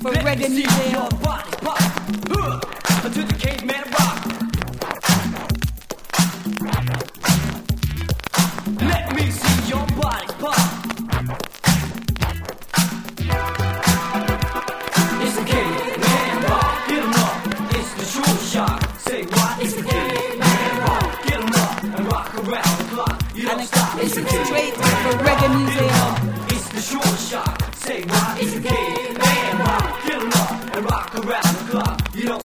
for reggae museum. To the caveman rock. Let me see your body pop. It's the caveman rock. Get 'em up. It's the short shot. Say what? It's the caveman rock. Get 'em up and rock around the clock. You don't stop. It's straight for reggae museum. It's the short shot. Say what? It's the caveman rock. Get 'em up and rock around the clock. You don't